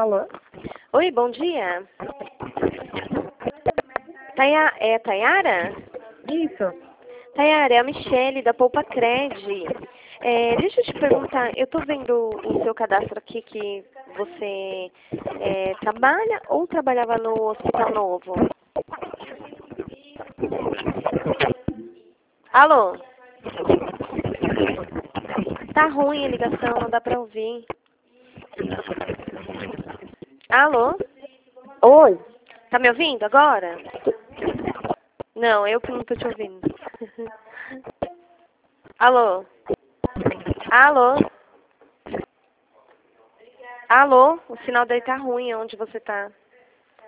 Alô? Oi, bom dia. É Tayara? Isso. Tayara, é a Michele da Poupa Cred. Deixa eu te perguntar, eu tô vendo o seu cadastro aqui que você trabalha ou trabalhava no Hospital Novo? Alô? Tá ruim a ligação, não dá pra ouvir. Alô? Oi. Tá me ouvindo agora? Não, eu que não tô te ouvindo. Alô? Alô? Alô? O sinal daí tá ruim onde você tá.